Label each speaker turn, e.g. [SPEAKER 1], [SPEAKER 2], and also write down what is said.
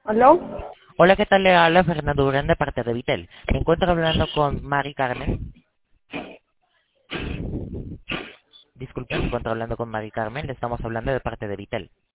[SPEAKER 1] ¿Aló?
[SPEAKER 2] Hola, ¿qué tal? Le habla Fernando Durán de parte de Vitel. Me encuentro hablando con Mari Carmen. Disculpe, me encuentro hablando con Mari Carmen. Le estamos hablando de parte de Vitel.